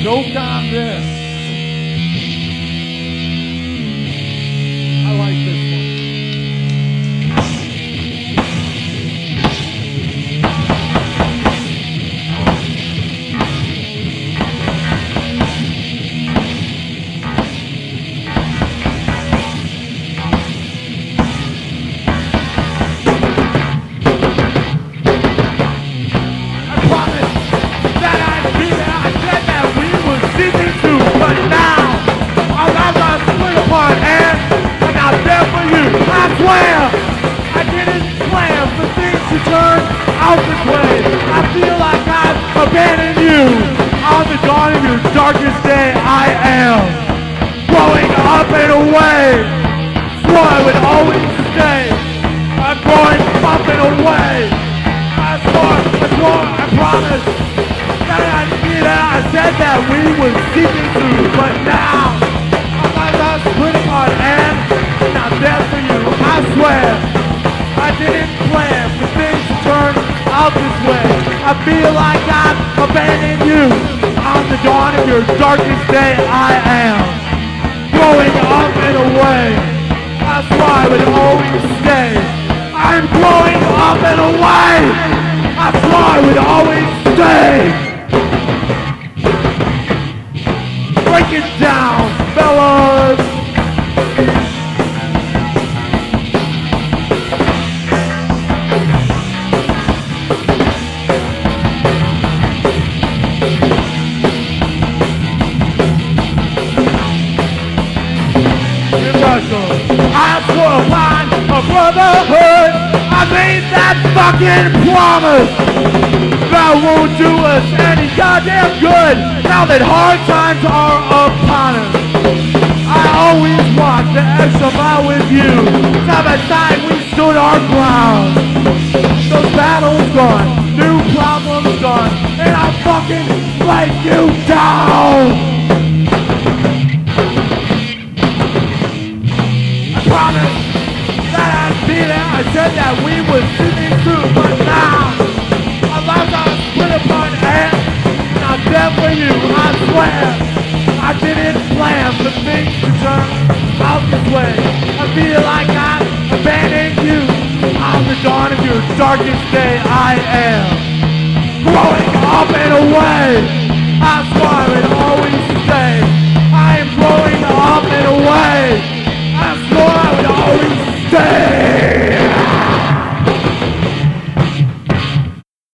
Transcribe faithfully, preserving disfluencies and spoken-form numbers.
No time this. I like this one. Darkest day I am growing up and away. So I would always stay. I'm growing up and away. I swore, I swore, I promised that I'd be there. I said that we would see me through, but now I'm not putting on end. Not there for you, I swear. I didn't plan for things to turn out this way. I feel like I've abandoned you. On the dawn of your darkest day I am growing up and away. That's why I would always stay. I'm growing up and away. That's why I would always stay. Break it down, fellas. I swore upon a brotherhood. I made that fucking promise that won't do us any goddamn good. Now that hard times are upon us, I always walked the extra mile with you. Side by side we stood our ground. Those battles gone, new problems gone, and I fucking let you down. Promise that I'd be there. I said that we would see me through, but now our lives are split apart and not there for you. I swear I didn't plan for things to turn out this way. I feel like I abandoned you on the dawn of your darkest day. I am